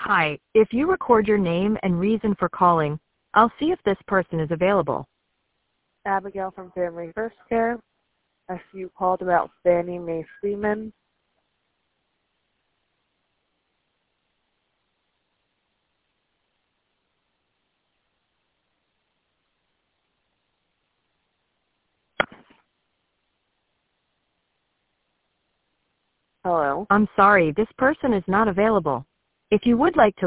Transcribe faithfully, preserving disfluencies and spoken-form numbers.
Hi, if you record your name and reason for calling, I'll see if this person is available. Abigail from Family First Care. I see you called about Fannie Mae Freeman. Hello. I'm sorry, this person is not available. If you would like to